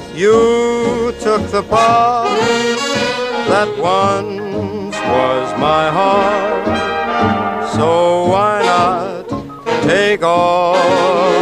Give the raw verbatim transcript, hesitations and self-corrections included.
You took the part that once was my heart, so why not take all